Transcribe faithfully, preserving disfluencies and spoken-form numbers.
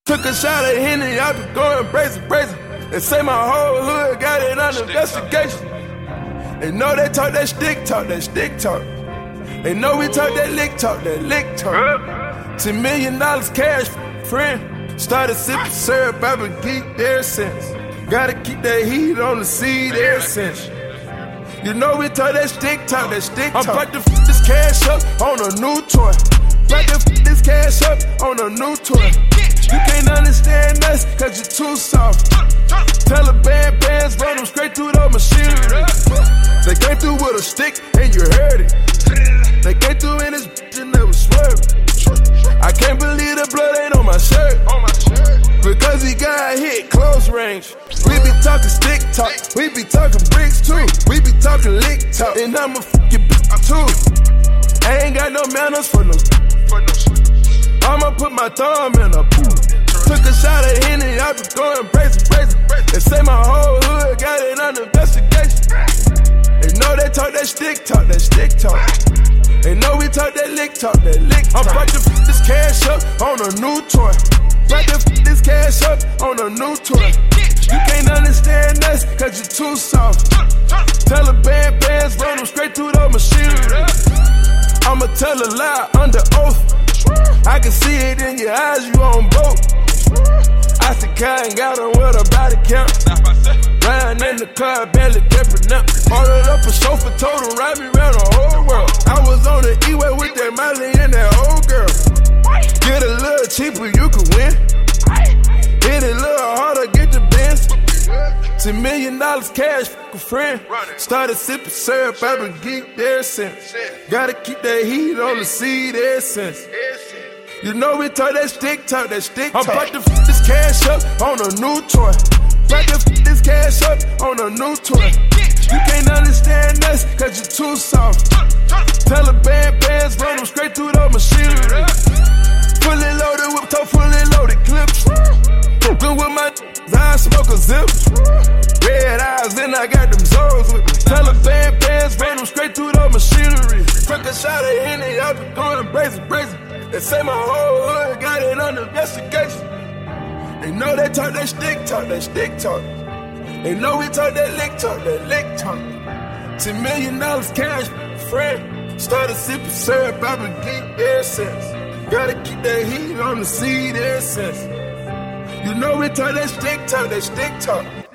Took a shot at Henny, I been going crazy, crazy. They say my whole hood got it under investigation. They know they talk that stick talk, that stick talk. They know we talk that lick talk, that lick talk. Ten million dollars cash, friend. Started sipping syrup, I've been geek ever since. Gotta keep that heat on the seed ever since. You know we talk that stick talk, that stick talk. I'm about to f this cash up on a new toy. About to f this cash up on a new toy. You can't understand us, cause you're too soft. Taliban bands run them straight through the machinery. They came through with a stick and you heard it. They came through in this bitch and they was swerving. I can't believe the blood ain't on my shirt. Because he got hit close range. We be talking stick talk, we be talking bricks too. We be talking lick talk, and I'ma f your bitch too. I ain't got no manners for no. I'ma put my thumb in a pool. Took a shot at Henny, I been going crazy, crazy. They say my whole hood got it under investigation. They know they talk that stick talk, that stick talk. They know we talk that lick talk, that lick talk. I'm about to f this cash up on a new toy. About to f this cash up on a new toy. You can't understand us, cause you're too soft. Taliban bands run them straight through the machinery. I'ma tell a lie under oath. I can see it in your eyes, you on boat. I said, Kai ain't got on with a body count. Riding in the car, barely kept up. Ordered up a chauffeur, told him ride me around the whole world. I was on the E-way with that Miley and that old girl. Get a little cheaper, you can win. Hit it a little harder, get the Benz. Ten million dollars cash, f*** a friend. Started sipping syrup, I've been geeked ever since. Gotta keep that heat on the seed ever since. You know we talk that stick talk, that stick talk. I'm about to f this cash up on a new toy. About to f this cash up on a new toy. You can't understand us, cause you're too soft. Taliban bands run them straight through the machinery. Fully loaded with toe, fully loaded clips. Good with my I smoke a zip. Red eyes, and I got them Zorros with me. Taliban bands run them straight through the machinery. Took a shot at Henny, I been going crazy, crazy. They say my whole hood got it under investigation. They know they talk that stick talk, that stick talk. They know we talk that lick talk, that lick talk. Ten million dollars cash, friend. Started sipping syrup, I've been geeked ever since. Gotta keep that heat on the seed ever since. You know we talk that stick talk, that stick talk.